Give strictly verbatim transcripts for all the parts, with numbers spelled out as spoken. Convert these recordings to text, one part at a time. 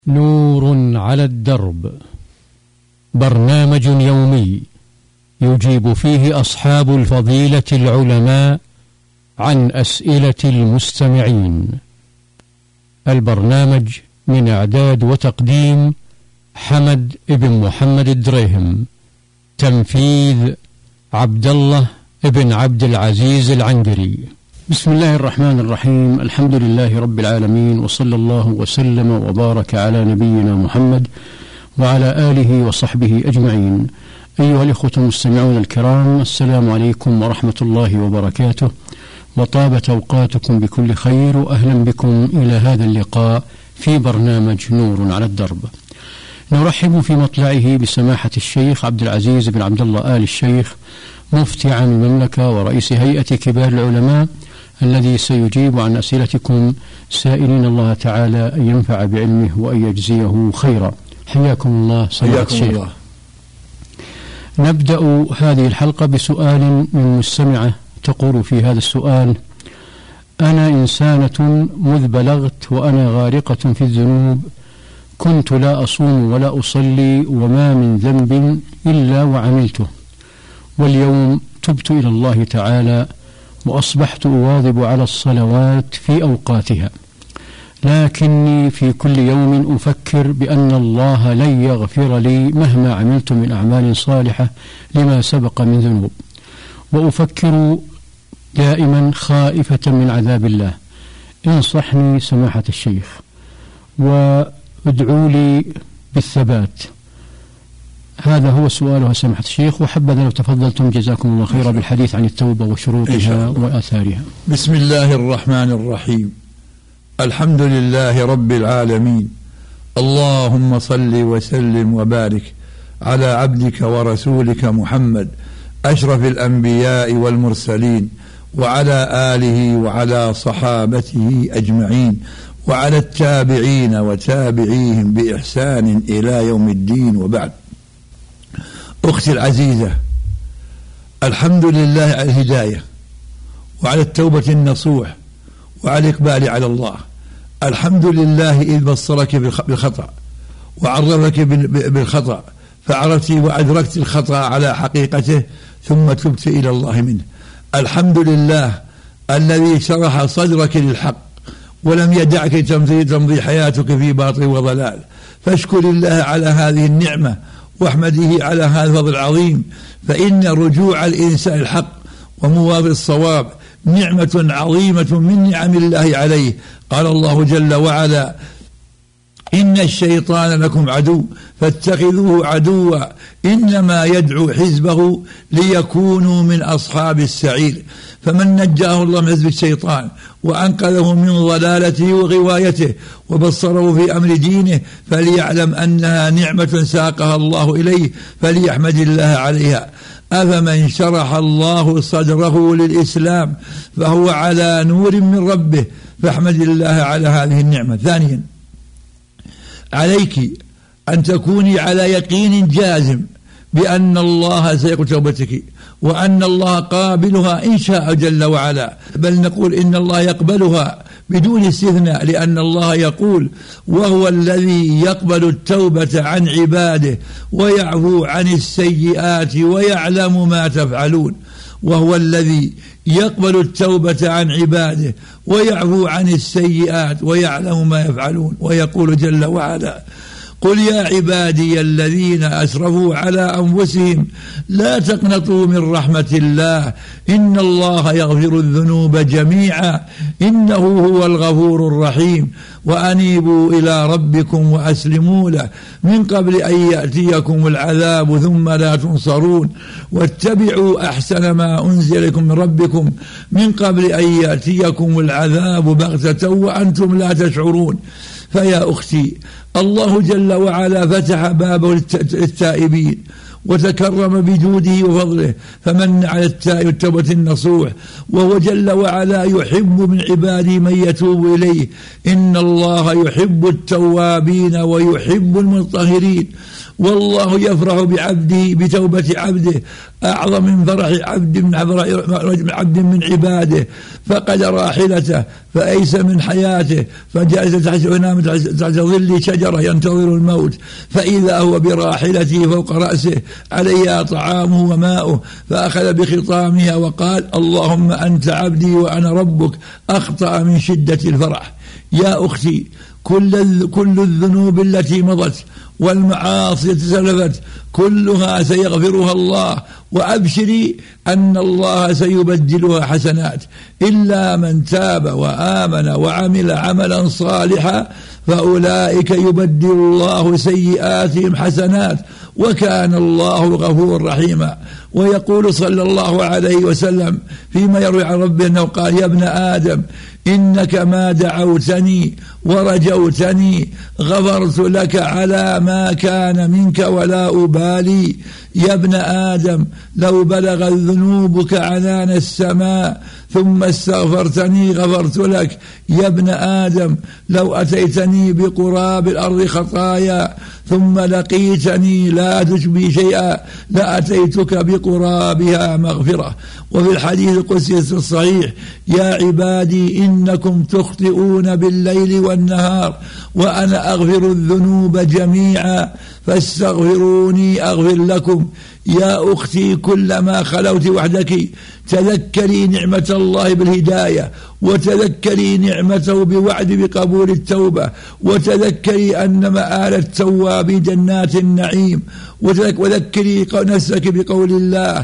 نور على الدرب، برنامج يومي يجيب فيه أصحاب الفضيلة العلماء عن أسئلة المستمعين. البرنامج من إعداد وتقديم حمد بن محمد الدريهم، تنفيذ عبد الله بن عبد العزيز العنقري. بسم الله الرحمن الرحيم، الحمد لله رب العالمين، وصلى الله وسلم وبارك على نبينا محمد وعلى آله وصحبه أجمعين. أيها الإخوة المستمعون الكرام، السلام عليكم ورحمة الله وبركاته، وطابت أوقاتكم بكل خير، وأهلا بكم إلى هذا اللقاء في برنامج نور على الدرب. نرحب في مطلعه بسماحة الشيخ عبد العزيز بن عبد الله آل الشيخ، مفتي عام المملكة ورئيس هيئة كبار العلماء، الذي سيجيب عن أسئلتكم، سائلين الله تعالى أن ينفع بعلمه وأن يجزيه خيرا. حياكم الله سماحة الشيخ. الله. نبدأ هذه الحلقة بسؤال من مستمعة تقول في هذا السؤال: أنا إنسانة مذ بلغت وأنا غارقة في الذنوب، كنت لا أصوم ولا أصلي وما من ذنب إلا وعملته، واليوم تبت إلى الله تعالى وأصبحت أواظب على الصلوات في أوقاتها، لكني في كل يوم أفكر بأن الله لن يغفر لي مهما عملت من أعمال صالحة لما سبق من ذنوب، وأفكر دائما خائفة من عذاب الله. انصحني سماحة الشيخ وادعوا لي بالثبات. هذا هو سؤالها سماحة الشيخ، وحبذا لو تفضلتم جزاكم الله خيرا بالحديث عن التوبة وشروطها وآثارها. بسم الله الرحمن الرحيم، الحمد لله رب العالمين، اللهم صل وسلم وبارك على عبدك ورسولك محمد أشرف الأنبياء والمرسلين، وعلى آله وعلى صحابته أجمعين، وعلى التابعين وتابعيهم بإحسان إلى يوم الدين، وبعد. أختي العزيزة، الحمد لله على الهداية وعلى التوبة النصوح وعلى الإقبال على الله. الحمد لله إذ بصرك بالخطأ وعرفك بالخطأ فعرفت وأدركت الخطأ على حقيقته ثم تبت إلى الله منه. الحمد لله الذي شرح صدرك للحق ولم يدعك تمضي, تمضي حياتك في باطل وضلال، فاشكر الله على هذه النعمة واحمده على هذا الفضل العظيم، فإن رجوع الإنسان الحق ومواظب الصواب نعمة عظيمة من نعم الله عليه. قال الله جل وعلا: إن الشيطان لكم عدو فاتخذوه عدوا إنما يدعو حزبه ليكونوا من أصحاب السعير. فمن نجاه الله من حزب الشيطان وأنقذه من ضلالته وغوايته وبصره في أمر دينه فليعلم أنها نعمة ساقها الله إليه فليحمد الله عليها. أفمن شرح الله صدره للإسلام فهو على نور من ربه فاحمد الله على هذه النعمة. ثانيا، عليك أن تكوني على يقين جازم بأن الله سيقبل توبتك وأن الله قابلها إن شاء جل وعلا، بل نقول إن الله يقبلها بدون استثناء، لأن الله يقول: وهو الذي يقبل التوبة عن عباده ويعفو عن السيئات ويعلم ما تفعلون. وهو الذي يقبل التوبة عن عباده ويعفو عن السيئات ويعلم ما يفعلون. ويقول جل وعلا: قل يا عبادي الذين أسرفوا على أنفسهم لا تقنطوا من رحمة الله إن الله يغفر الذنوب جميعا إنه هو الغفور الرحيم وأنيبوا إلى ربكم وأسلموا له من قبل أن يأتيكم العذاب ثم لا تنصرون واتبعوا أحسن ما أنزل لكم من ربكم من قبل أن يأتيكم العذاب بغتة وأنتم لا تشعرون. فيا أختي، الله جل وعلا فتح بابه للتائبين وتكرم بجوده وفضله فمن على التائب التوبة النصوح، وهو جل وعلا يحب من عباده من يتوب إليه. إن الله يحب التوابين ويحب المطهرين. والله يفرح بعبده بتوبة عبده أعظم من فرح عبد من عبد من عباده. فقد راحلته فأيس من حياته فجالس تحت ونام تحت ظل شجرة ينتظر الموت، فإذا هو براحلته فوق رأسه عليها طعامه وماؤه، فأخذ بخطامها وقال: اللهم أنت عبدي وأنا ربك. أخطأ من شدة الفرح. يا أختي، كل كل الذنوب التي مضت والمعاصي تسلفت كلها سيغفرها الله، وأبشري أن الله سيبدلها حسنات، إلا من تاب وآمن وعمل عملا صالحا فأولئك يبدل الله سيئاتهم حسنات، وكان الله غفور رحيما. ويقول صلى الله عليه وسلم فيما يروي عن ربه أنه قال: يا ابن آدم إنك ما دعوتني ورجوتني غفرت لك على ما كان منك ولا أبالي. يا ابن آدم لو بلغت ذنوبك عنان السماء ثم استغفرتني غفرت لك. يا ابن آدم لو أتيتني بقراب الأرض خطايا ثم لقيتني لا تشبي شيئا لأتيتك بقرابها مغفرة. وفي الحديث القدسي الصحيح: يا عبادي إنكم تخطئون بالليل والنهار وأنا أغفر الذنوب جميعا فاستغفروني أغفر لكم. يا أختي، كلما خلوت وحدك تذكري نعمة الله بالهداية، وتذكري نعمته بوعد بقبول التوبة، وتذكري أن مآل التواب جنات النعيم، وذكري نفسك بقول الله: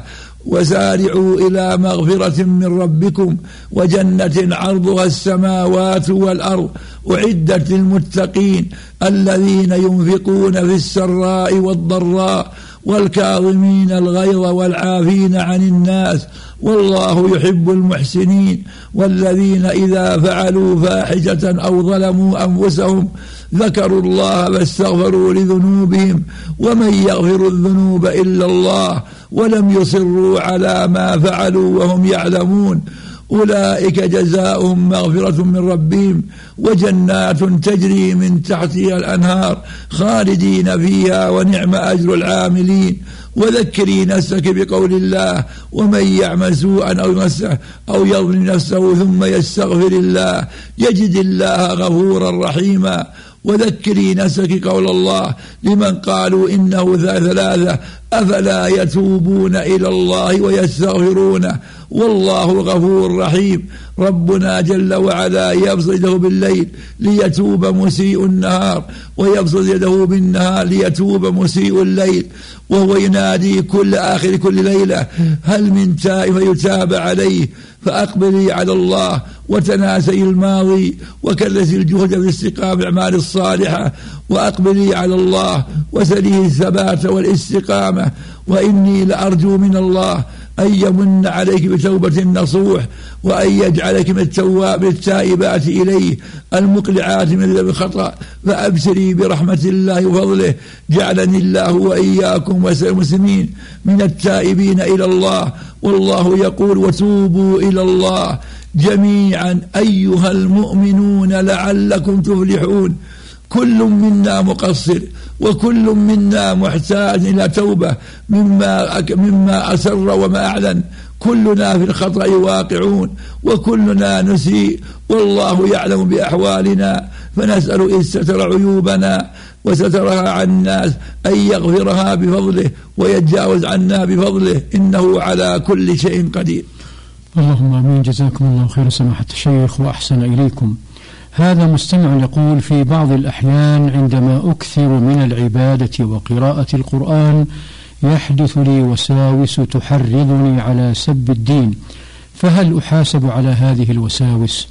وسارعوا إلى مغفرة من ربكم وجنة عرضها السماوات والأرض أعدت للمتقين الذين ينفقون في السراء والضراء والكاظمين الغيظ والعافين عن الناس والله يحب المحسنين. والذين إذا فعلوا فاحشة أو ظلموا أنفسهم ذكروا الله فاستغفروا لذنوبهم ومن يغفر الذنوب إلا الله ولم يصروا على ما فعلوا وهم يعلمون أولئك جزاؤهم مغفرة من ربهم وجنات تجري من تحتها الأنهار خالدين فيها ونعم أجر العاملين. وذكري نفسك بقول الله: ومن يعمل سوءا أو يمسه أو يظلم نفسه ثم يستغفر الله يجد الله غفورا رحيما. وذكري نفسك قول الله لمن قالوا إنه ثلاثة أفلا يتوبون إلى الله ويستغفرونه والله غفور رحيم. ربنا جل وعلا يبسط يده بالليل ليتوب مسيء النهار ويبسط يده بالنهار ليتوب مسيء الليل، وهو ينادي كل آخر كل ليلة: هل من تائب فيتاب عليه؟ فأقبلي على الله وتناسي الماضي وكلسي الجهد في استقامة الأعمال الصالحة، وأقبلي على الله وسليه الثبات والاستقامة. وإني لأرجو من الله أن يمن عليك بتوبة نصوح وأن يجعلك من التواب التائبات إليه المقلعات من ذنب الخطأ، فأبشري برحمة الله وفضله. جعلني الله وإياكم وسائر المسلمين من التائبين إلى الله. والله يقول: وتوبوا إلى الله جميعا أيها المؤمنون لعلكم تفلحون. كل منا مقصر وكل منا محتاج إلى توبة مما مما أسر وما أعلن. كلنا في الخطأ واقعون وكلنا نسيء والله يعلم بأحوالنا، فنسأل إن ستر عيوبنا وسترها عن الناس أن يغفرها بفضله ويتجاوز عنا بفضله إنه على كل شيء قدير. اللهم آمين. جزاكم الله خير سماحة الشيخ وأحسن إليكم. هذا مستمع يقول: في بعض الأحيان عندما أكثر من العبادة وقراءة القرآن يحدث لي وساوس تحرضني على سب الدين، فهل أحاسب على هذه الوساوس؟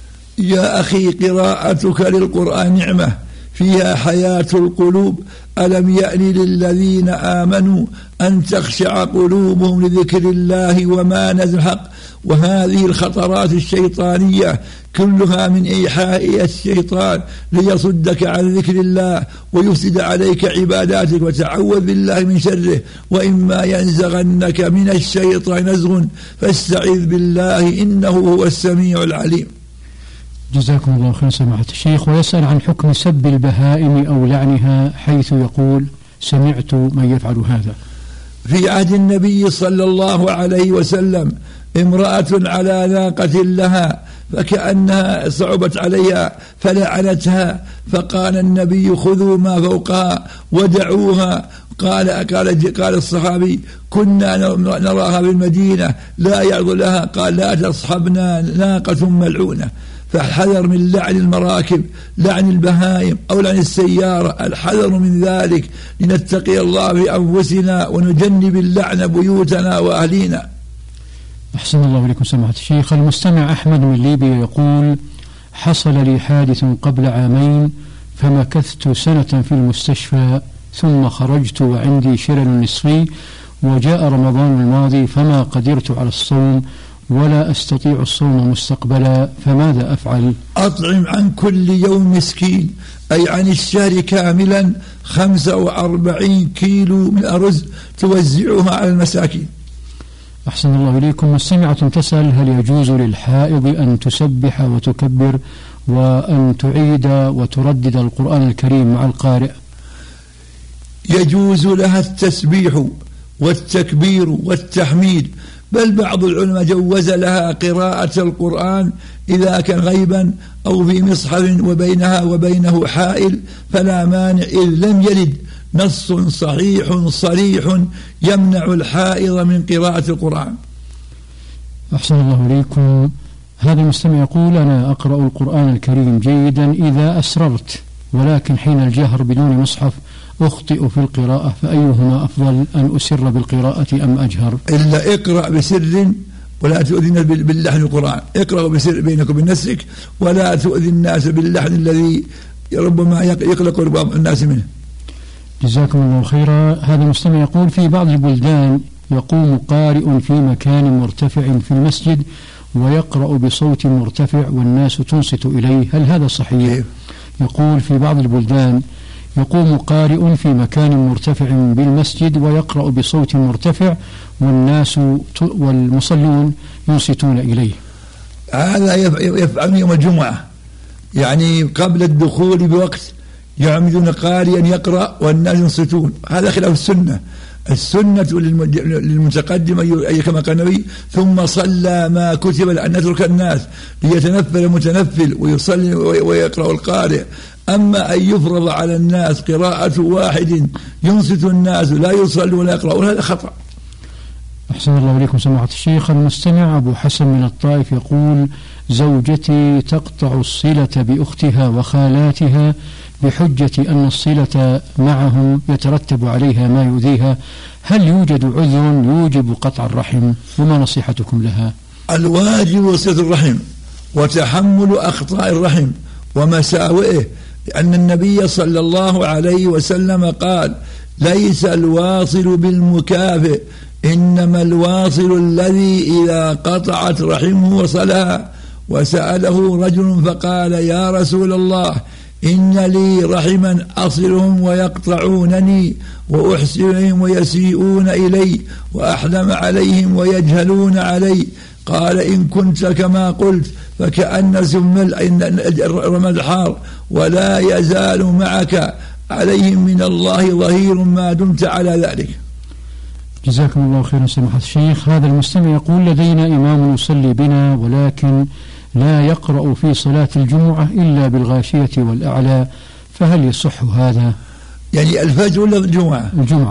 يا أخي، قراءتك للقرآن نعمة فيها حياة القلوب. ألم يأن للذين آمنوا أن تخشع قلوبهم لذكر الله وما نزل الحق وهذه الخطرات الشيطانية كلها من إيحاء الشيطان ليصدك عن ذكر الله ويفسد عليك عباداتك، وتعوذ بالله من شره. وإما ينزغنك من الشيطان نزغ فاستعذ بالله إنه هو السميع العليم. جزاكم الله خيرا سماحة الشيخ. ويسأل عن حكم سب البهائم أو لعنها، حيث يقول: سمعت من يفعل هذا. في عهد النبي صلى الله عليه وسلم امرأة على ناقة لها فكأنها صعبت عليها فلعنتها، فقال النبي: خذوا ما فوقها ودعوها. قال قال قال الصحابي: كنا نراها بالمدينة لا يعظ لها. قال: لا تصحبنا ناقة ملعونة. فحذر من لعن المراكب، لعن البهائم أو لعن السيارة، الحذر من ذلك لنتقي الله في أنفسنا ونجنب اللعن بيوتنا وأهلينا. أحسن الله إليكم سماحة الشيخ. المستمع أحمد من ليبيا يقول: حصل لي حادث قبل عامين فمكثت سنة في المستشفى، ثم خرجت وعندي شلل نصفي، وجاء رمضان الماضي فما قدرت على الصوم ولا أستطيع الصوم مستقبلا، فماذا أفعل؟ أطعم عن كل يوم مسكين، أي عن الشهر كاملا خمسة وأربعين كيلو من أرز توزعها على المساكين. أحسن الله إليكم. مستمعة تسأل: هل يجوز للحائض أن تسبح وتكبر وأن تعيد وتردد القرآن الكريم مع القارئ؟ يجوز لها التسبيح والتكبير والتحميد، بل بعض العلماء جوز لها قراءة القرآن إذا كان غيبا أو في مصحف وبينها وبينه حائل فلا مانع، إذ لم يرد نص صحيح صريح يمنع الحائض من قراءة القرآن. أحسن الله إليكم. هذا المستمع يقول: أنا أقرأ القرآن الكريم جيدا إذا أسررت، ولكن حين الجهر بدون مصحف أخطئ في القراءة، فأيهما أفضل، أن أسر بالقراءة أم أجهر؟ إلا اقرأ بسر ولا تؤذن باللحن القرآن، اقرأ بسر بينك وبين نفسك ولا تؤذي الناس باللحن الذي ربما يقلق الناس منه. جزاكم الله خيرا. هذا المستمع يقول: في بعض البلدان يقوم قارئ في مكان مرتفع في المسجد ويقرأ بصوت مرتفع والناس تنصت إليه، هل هذا صحيح؟ إيه؟ يقول: في بعض البلدان يقوم قارئ في مكان مرتفع بالمسجد ويقرأ بصوت مرتفع والناس والمصلون ينصتون إليه. هذا يفعل يوم الجمعة، يعني قبل الدخول بوقت يعمدون قارئا يقرأ والناس ينصتون، هذا خلاف السنة. السنة للمتقدم أي كما قال النبي: ثم صلى ما كتب، لأن نترك الناس ليتنفل المتنفل ويصلي ويقرأ القارئ. أما أن يفرض على الناس قراءة واحد ينصت الناس لا يصلي ولا يقرأ، هذا خطأ. أحسن الله إليكم سماحة الشيخ. المستمع أبو حسن من الطائف يقول: زوجتي تقطع الصلة بأختها وخالاتها بحجة أن الصلة معهم يترتب عليها ما يؤذيها، هل يوجد عذر يوجب قطع الرحم؟ وما نصيحتكم لها؟ الواجب صلة الرحم وتحمل أخطاء الرحم ومساوئه، لأن النبي صلى الله عليه وسلم قال: ليس الواصل بالمكافئ، إنما الواصل الذي إذا قطعت رحمه وصلها. وسأله رجل فقال: يا رسول الله، إن لي رحما أصلهم ويقطعونني وأحسنهم ويسيئون إلي وأحلم عليهم ويجهلون علي. قال: إن كنت كما قلت فكأن سم رمى الحار، ولا يزال معك عليهم من الله ظهير ما دمت على ذلك. جزاكم الله خيرا سماحة الشيخ. هذا المستمع يقول: لدينا إمام يصلي بنا ولكن لا يقرأ في صلاة الجمعة إلا بالغاشية والأعلى، فهل يصح هذا؟ يعني الفجر ولا الجمعة؟ الجمعة.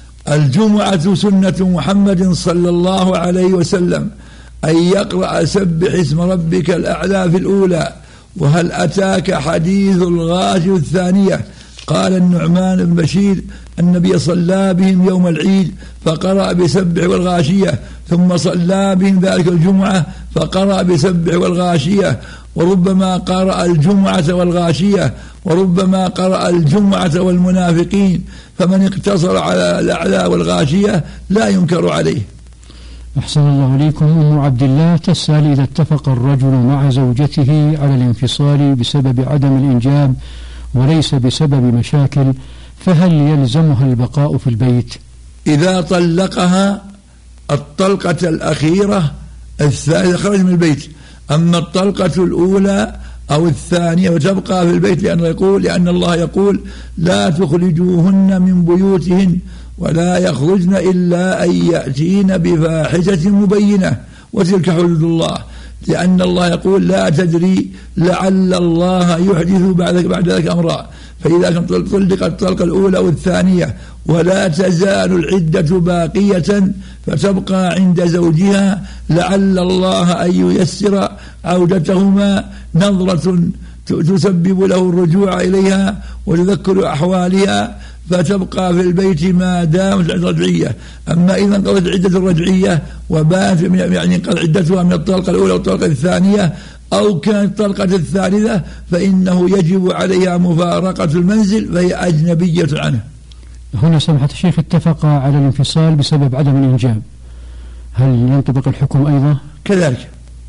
الجمعة سنة محمد صلى الله عليه وسلم أن يقرأ سبح اسم ربك الأعلى في الأولى، وهل أتاك حديث الغاشية الثانية؟ قال النعمان بن بشير: النبي صلى بهم يوم العيد فقرأ بسبح والغاشية، ثم صلى بهم ذلك الجمعة فقرأ بسبح والغاشية، وربما قرأ الجمعة والغاشية، وربما قرأ الجمعة والمنافقين، فمن اقتصر على الأعلى والغاشية لا ينكر عليه. أحسن الله إليكم. أم عبد الله تسأل: إذا اتفق الرجل مع زوجته على الانفصال بسبب عدم الإنجاب وليس بسبب مشاكل، فهل يلزمها البقاء في البيت؟ إذا طلقها الطلقة الأخيرة الثانية خرج من البيت، أما الطلقة الأولى أو الثانية وتبقى في البيت، لأن يقول لأن الله يقول: لا تخرجوهن من بيوتهن ولا يخرجن إلا أن يأتين بفاحشة مبينة وتلك حدود الله، لأن الله يقول: لا تدري لعل الله يحدث بعد بعد ذلك أمرا. فإذا كانت طلقت الطلقة الأولى والثانية ولا تزال العدة باقية فتبقى عند زوجها، لعل الله أن ييسر عودتهما نظرة تسبب له الرجوع إليها وتذكر أحوالها، فتبقى في البيت ما دامت الرجعية. أما إذا انقضت عدة الرجعية وبات يعني انقضت عدتها من الطلقة الأولى والطلقة الثانية أو كانت الطلقة الثالثة، فإنه يجب عليها مفارقة المنزل، فهي أجنبية عنه. هنا سمحة الشيخ اتفق على الانفصال بسبب عدم الإنجاب، هل ينطبق الحكم أيضا؟ كذلك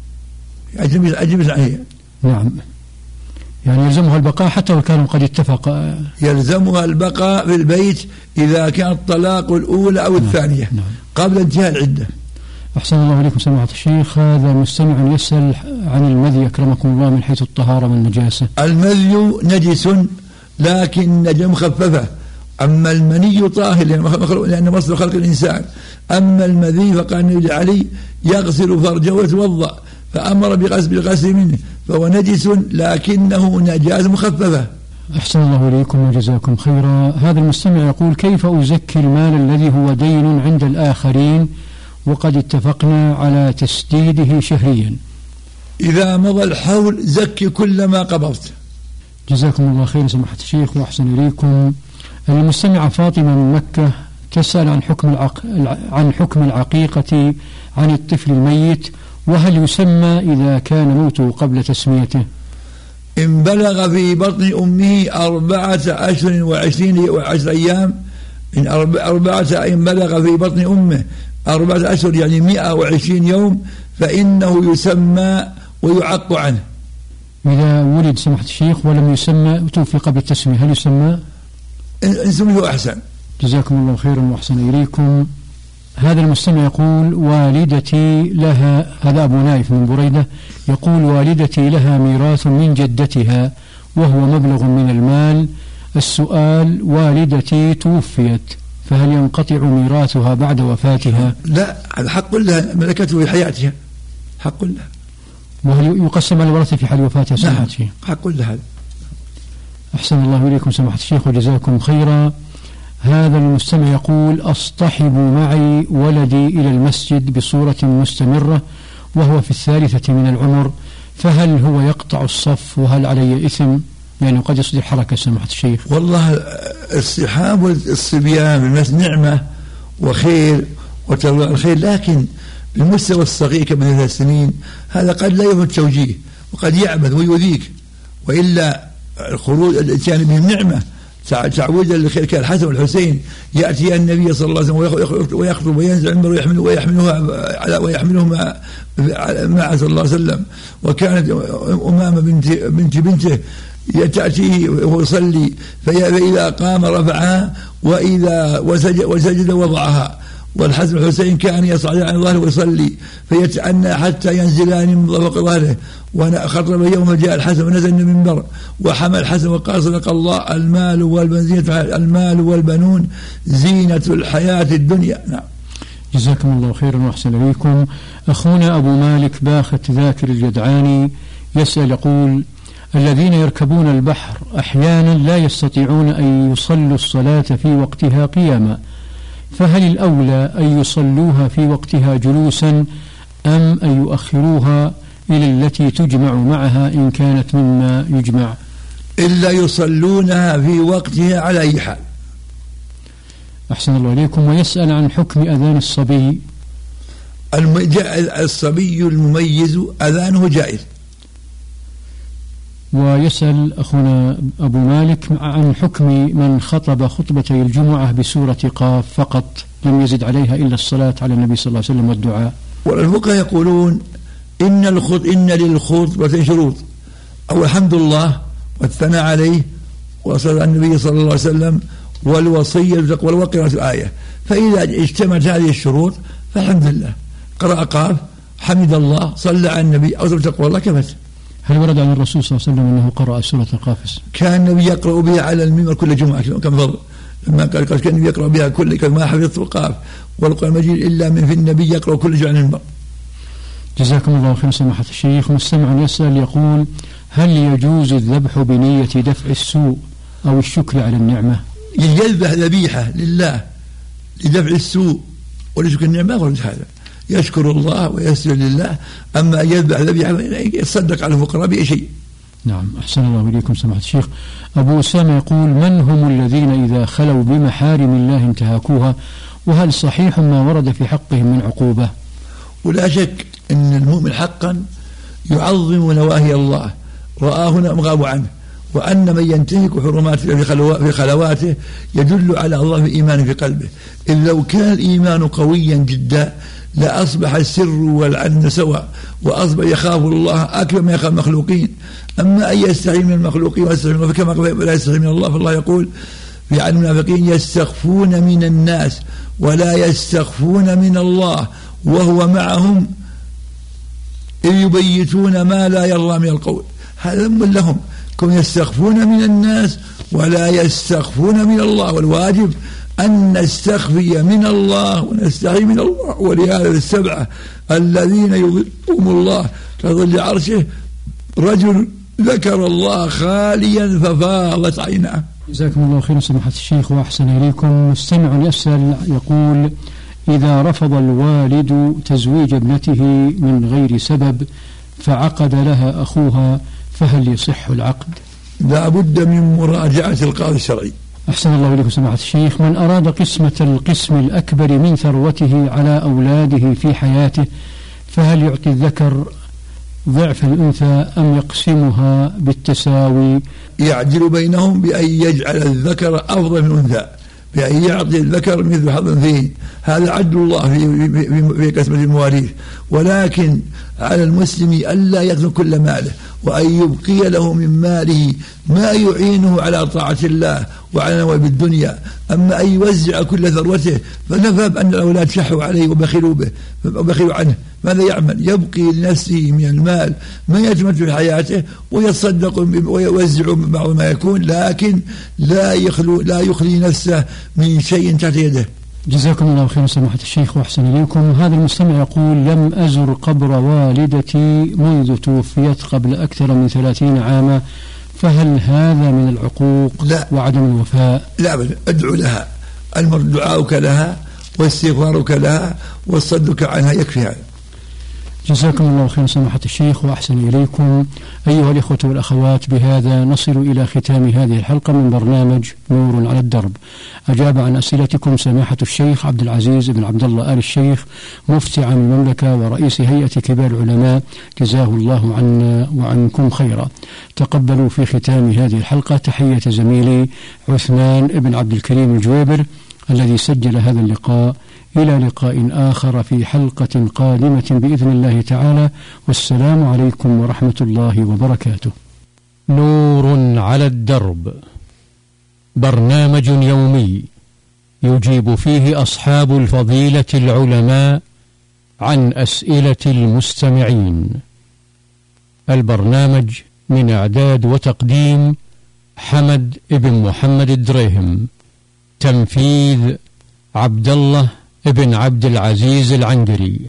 أجنبية عنه. نعم، يعني يلزمها البقاء حتى لو كانوا قد اتفق. يلزمها البقاء في البيت إذا كان الطلاق الأولى أو الثانية. نعم. قبل انتهاء العدة. أحسن الله إليكم سماحة الشيخ. هذا مستمع يسأل عن المذي أكرمكم الله من حيث الطهارة والنجاسة. المذي نجس لكن نجاسة مخففة، أما المني طاهر لأنه مصدر خلق الإنسان. أما المذي فقال النبي علي: يغسل فرجه ويتوضأ، فأمر بالغسل منه، فهو نجس لكنه نجاسة مخففة. أحسن الله إليكم وجزاكم خيرا. هذا المستمع يقول: كيف أزكي المال الذي هو دين عند الآخرين وقد اتفقنا على تسديده شهريا؟ إذا مضى الحول زكي كل ما قبضت. جزاكم الله خيرا سماحة الشيخ وأحسن إليكم. المستمعة فاطمة من مكة تسأل عن حكم العق... عن حكم العقيقة عن الطفل الميت، وهل يسمى إذا كان موته قبل تسميته؟ إن بلغ في بطن أمه أربعة أشهر وعشرين وعشر أيام، إن أربعة إن بلغ في بطن أمه أربعة أشهر يعني مئة وعشرين يوم فإنه يسمى ويعق عنه. إذا ولد سمحة الشيخ ولم يسمى توفي قبل التسمية هل يسمى؟ إن سميه أحسن. جزاكم الله خيرا وأحسن إليكم. هذا المستمع يقول: والدتي لها، هذا أبو نايف من بريدة، يقول: والدتي لها ميراث من جدتها وهو مبلغ من المال. السؤال: والدتي توفيت فهل ينقطع ميراثها بعد وفاتها؟ لا، هذا حق لها، ملكته في حياتها، حق لها. وهل يقسم على الورثة في حال وفاتها سماحة الشيخ؟ حق لها. أحسن الله إليكم سماحة الشيخ وجزاكم خيرا. هذا المستمع يقول: أصطحب معي ولدي إلى المسجد بصورة مستمرة وهو في الثالثة من العمر، فهل هو يقطع الصف وهل علي إثم؟ يعني قد يصدر حركة سماحة الشيخ. والله اصطحاب الصبيان بالمس نعمة وخير وتروى الخير، لكن بالمستوى الصغير كابن ثلاث سنين هذا قد لا يفهم التوجيه وقد يعبث ويؤذيك، وإلا الخروج الإتيان بهم نعمة تعويدا للخير. كالحسن والحسين يأتي النبي صلى الله عليه وسلم ويخطب وينزل عنبر ويحمله ويحملها ويحملهما معه صلى الله عليه وسلم. وكانت أمامة بنت بنت بنته تأتيه وهو يصلي فإذا قام رفعها وإذا وسجد, وسجد وضعها. والحسن والحسين كان يصعد عن ظهره ويصلي فيتأنى حتى ينزلان من فوق ظهره. وخطب يوم جاء الحسن ونزل من المنبر وحمل الحسن وقال: صدق الله، المال والبنون المال والبنون زينة الحياة الدنيا. نعم. جزاكم الله خيرا وأحسن إليكم. أخونا أبو مالك باخت ذاكر الجدعاني يسأل يقول: الذين يركبون البحر أحيانا لا يستطيعون أن يصلوا الصلاة في وقتها قياما، فهل الأولى أن يصلوها في وقتها جلوسا أم أن يؤخروها إلى التي تجمع معها إن كانت مما يجمع؟ إلا يصلونها في وقتها على أي حال. أحسن الله إليكم. ويسأل عن حكم أذان الصبي. الصبي المميز أذانه جائز. ويسأل أخونا أبو مالك عن حكم من خطب خطبتي الجمعة بسورة قاف فقط. لم يزد عليها إلا الصلاة على النبي صلى الله عليه وسلم والدعاء. والفقهاء يقولون إن الخط إن للخطبة شروط، أو الحمد لله والثناء عليه وصلى النبي صلى الله عليه وسلم والوصية والقراءة الآية، فإذا اجتمعت هذه الشروط فالحمد لله، قرأ قاف حمد الله صلى على النبي أو تقوى الله كفت. هل ورد عن الرسول صلى الله عليه وسلم أنه قرأ سورة القافس؟ كان النبي يقرأ بها على المنبر كل جمعة كم فضل، لما قال كان النبي يقرأ بها كل ما حفظت القاف والقرآن المجيد إلا من في النبي يقرأ كل جمعة على المنبر. جزاكم الله خير سماحة الشيخ. مستمع يسأل يقول: هل يجوز الذبح بنية دفع السوء أو الشكر على النعمة؟ يذبح ذبيحة لله لدفع السوء ولشكر النعمة غير هذا، يشكر الله ويسر لله. أما يذبح ذبيحة يتصدق على الفقراء بأي شيء. نعم، أحسن الله إليكم سماحة الشيخ. أبو أسامة يقول: من هم الذين إذا خلوا بمحارم الله انتهكوها، وهل صحيح ما ورد في حقهم من عقوبة؟ ولا شك أن المؤمن حقا يعظم نواهي الله رآه مغاب عنه، وأن من ينتهك حرماته في خلواته يدل على ضعف إيمان في قلبه. إذ لو كان الإيمان قويا جدا لأصبح السر والعلن سواء، وأصبح يخاف الله أكثر ما يخاف المخلوقين. أما أن يستحي من المخلوقين ويستحي من الله كما لا يستحي من الله، فالله يقول في عن المنافقين: يستخفون من الناس ولا يستخفون من الله وهو معهم إذ يبيتون ما لا يرضى من القول. هذا ذنب لهم، كم يستخفون من الناس ولا يستخفون من الله، والواجب أن نستخفي من الله ونستحي من الله. ولهذا السبعة الذين يظلهم الله كظل عرشه رجل ذكر الله خاليا ففاضت عيناه. جزاكم الله خيرا سماحة الشيخ وأحسن إليكم. مستمع يسأل يقول: إذا رفض الوالد تزويج ابنته من غير سبب فعقد لها أخوها فهل يصح العقد؟ لا بد من مراجعة القاضي الشرعي. أحسن الله إليكم سماحة الشيخ. من أراد قسمة القسم الأكبر من ثروته على أولاده في حياته فهل يعطي الذكر ضعف الأنثى أم يقسمها بالتساوي؟ يعدل بينهم بأن يجعل الذكر أفضل من الأنثى، بأن يعطي الذكر مثل حظ الأنثيين. هذا عدل الله في, في, في قسمة المواريث. ولكن على المسلم ألا يأخذ كل ماله، وأن يبقي له من ماله ما يعينه على طاعة الله وعلى نوائب الدنيا. أما أن يوزع كل ثروته فنفهم أن الأولاد شحوا عليه وبخلوا به وبخلوا عنه. ماذا يعمل؟ يبقي لنفسه من المال ما يتمت في حياته ويتصدق ويوزع بعض ما يكون، لكن لا يخلو لا يخلي نفسه من شيء تحت يده. جزاكم الله خيرا سماحة الشيخ وأحسن إليكم. هذا المستمع يقول: لم أزر قبر والدتي منذ توفيت قبل أكثر من ثلاثين عاما، فهل هذا من العقوق لا وعدم الوفاء؟ لا بل أدعو لها، المر دعاؤك لها واستغفارك لها والصدك عنها يكفي هذا. جزاكم الله خيرا سماحة الشيخ وأحسن إليكم. أيها الإخوة والأخوات، بهذا نصل إلى ختام هذه الحلقة من برنامج نور على الدرب. أجاب عن أسئلتكم سماحة الشيخ عبد العزيز بن عبد الله آل الشيخ مفتي عام المملكة ورئيس هيئة كبار العلماء، جزاه الله عنا وعنكم خيرا. تقبلوا في ختام هذه الحلقة تحية زميلي عثمان بن عبد الكريم الجويبر الذي سجل هذا اللقاء. إلى لقاء آخر في حلقة قادمة بإذن الله تعالى، والسلام عليكم ورحمة الله وبركاته. نور على الدرب، برنامج يومي يجيب فيه أصحاب الفضيلة العلماء عن أسئلة المستمعين. البرنامج من إعداد وتقديم حمد بن محمد الدريهم، تنفيذ عبد الله ابن عبد العزيز العنقري.